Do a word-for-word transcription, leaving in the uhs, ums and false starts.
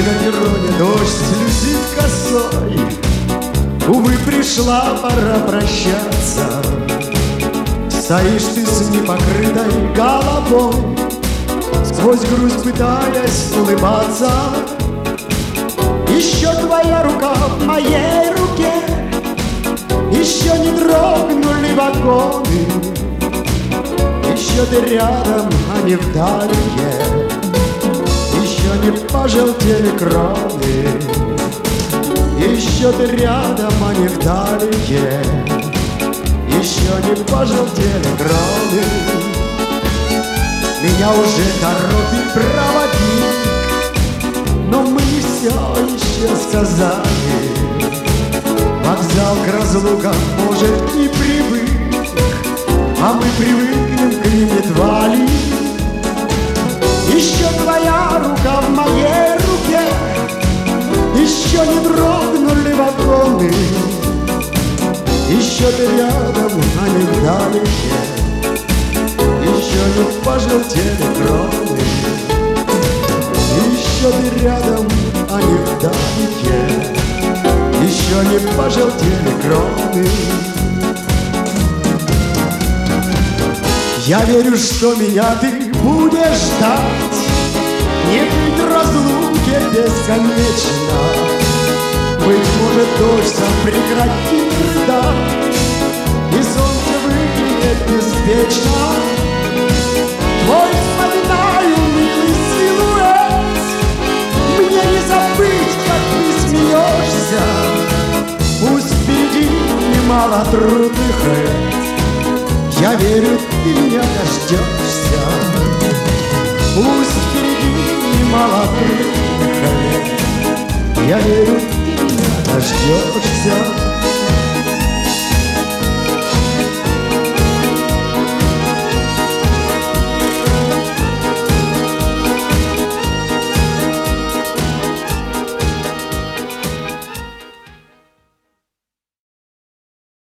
на перроне дождь слезит косой. Увы, пришла пора прощаться. Стоишь ты с непокрытой головой, сквозь грусть пытаясь улыбаться. Еще твоя рука в моей руке, еще не дрогнули вагоны, еще ты рядом, а не вдалеке, еще не пожелтели кроны. Еще ты рядом, а не вдалеке, еще не пожелтели кроны. Меня уже торопит проводник, но мы не все еще сказали. Вокзал к разлукам может не привык, а мы привыкнем к ним едва ли. Еще твоя рука в моей руке, еще не дрогнули вагоны, еще ты рядом, а не вдалеке, еще не пожелтели кроны. Еще ты рядом, а не вдалеке, еще не пожелтели кроны. Я верю, что меня ты будешь ждать, не быть разлуке бесконечно. Быть может, дождь сам прекратит рыдать, и солнце выглянет беспечно. Твой вспоминаю милый силуэт, мне не забыть, как ты смеешься. Пусть впереди немало трудных лет, я верю, ты меня дождешься. Пусть впереди немало трудных лет, я верю, ты меня дождешься.